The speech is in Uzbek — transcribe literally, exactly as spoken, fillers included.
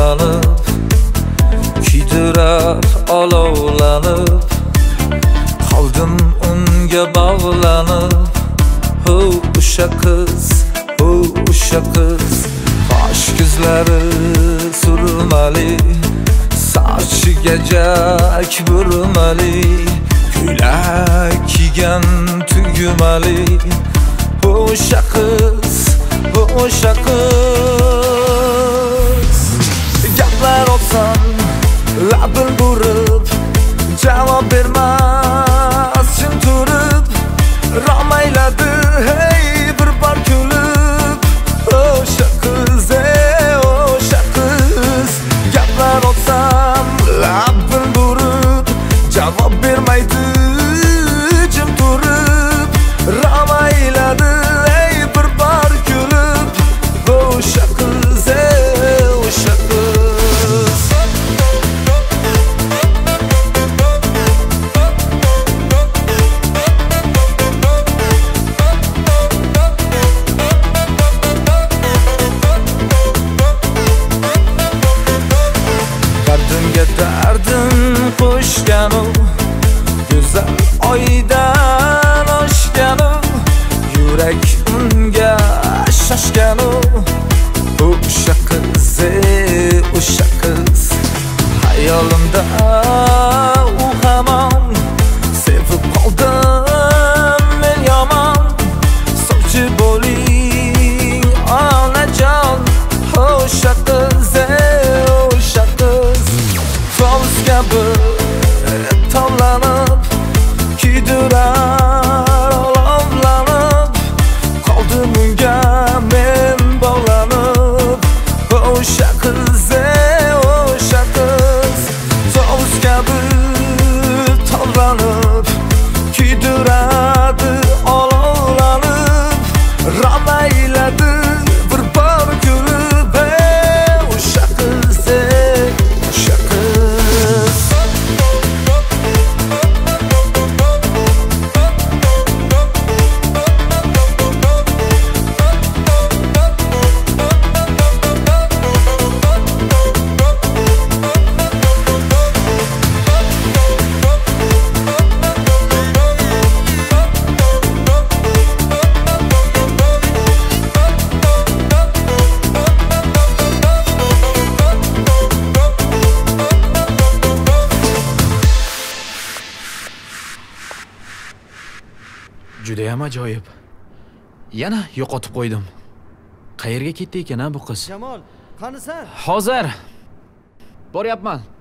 olovlanib, kuydirar olovlanib, qoldim unga bog'lanib. Ho, o'sha qiz, ho, o'sha qiz, qosh ko'zlari surmali, sochiga jak burmali, ko'ylak kiygan tugmali. O'sha qiz, o'sha qiz, gaplar olsam labin burib, javob bermas jim turib, romayladi hey bir bor kulib. O'sha qiz, o'sha qiz, gaplar olsam labin burib, javob bermaydi jim turib, romayladi hey bir bor kulib. O'sha qiz, o'sha qiz. Dardimga dardim qo'shgan u, go'zal oydan oshgan u, yurak unga shoshgan u. O'sha qiz, o'sha qiz, hayolimda u hamon, sevib qoldim men yomon. Sovchi bo'ling onajon, o'sha qiz, o'sha qiz, tovus kabi tovlanib, kuydirar olovlanib, qoldim unga men bog'lanib. O'sha qiz, o'sha qiz, tovus kabi tovlanib, kuydiradi olovlanib, romayladi bir bor kulib. O'sha qiz, o'sha qiz. Judayam ajoyib. Yana yo'qotib qo'ydim. Qayerga ketdi ekan ha bu qiz? Jamol, qanisan? Hozir boryapman.